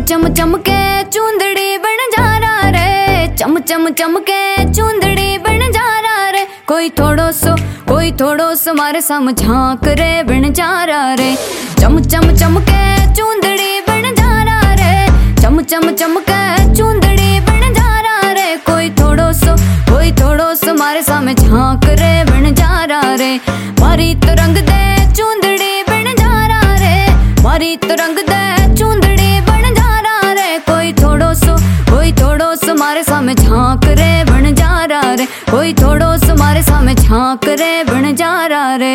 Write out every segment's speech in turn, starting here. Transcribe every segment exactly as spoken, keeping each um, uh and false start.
चम चमके चूंदड़ी बन जा रहा रे, चम चम चमके चूंदड़ी बन जा रहा रे। कोई थोड़ो सो कोई थोड़ो सो मारे साम झांक रे बन जा रहा रे। चम चम चमके चूंदड़ी बन जा रहा रे, चम चम चमके चूंदड़ी बन जा रहा रे। कोई थोड़ो सो कोई थोड़ो सो मारे सामे झांक रे बन जा रहा रे। मारी तो रंग दे चूंदड़ी बन जा रहा रे, मारी तो रंग दे चूंदड़ी बन जा रहा रे। कोई थोड़ो सो कोई थोड़ो सो मारे सामे झांक रे बन जा रहा रे। कोई थोड़ो सो मारे सामे झांक रे बन जा रहा रे।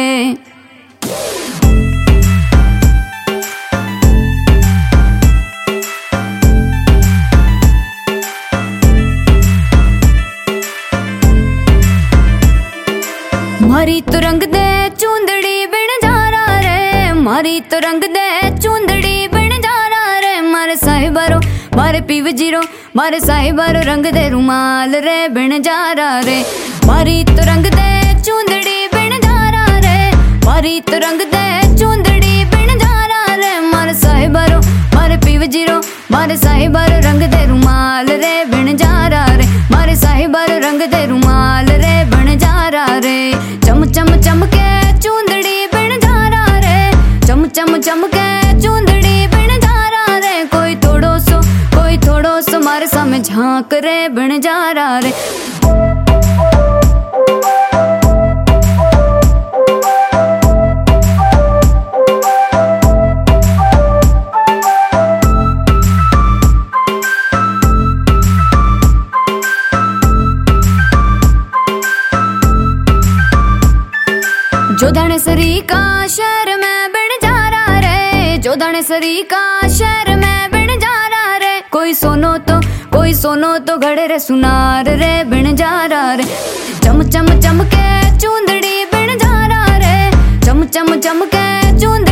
मारी तो रंग दे चूंदड़ी बन जा रहा रे, मारी तो रंग दे चूंदड़ी बन जा रहा रे। मारे साहिबारो मारे पीव जीरो मारे साहिबारो रंग दे रुमाल रे बन जा रहा रे। मारी तो रंग दे चूंदड़ी बन जा रहा रे, मारी तो रंग दे चूंदड़ी बन जा रहा रे। मारे साहिबारो मारे पीव जीरो मारे साहिबारो रंग दे रुमाल रे बन जा रहा रे। मारे साहिबारो रंग दे रुमाल रे बन जा रहा रे। चम चम चमके चूंदड़ी बन जा रहा रे, चम चम चमके चूंदड़ी बन जा रहा रे। कोई थोड़ो सो कोई थोड़ो सो मारे सामे झांक रे बन जा रहा रे। जो धनेसरी का शहर में बन जा रहा रे, जो धनेसरी का शहर में बन जा रहा रे। कोई सोनो तो कोई सोनो तो घड़े रे सुनार रे बन जा रहा रे। चम चम चमके चूंदड़ी बन जा रहा रे, चम चम चमके चूंदड़ी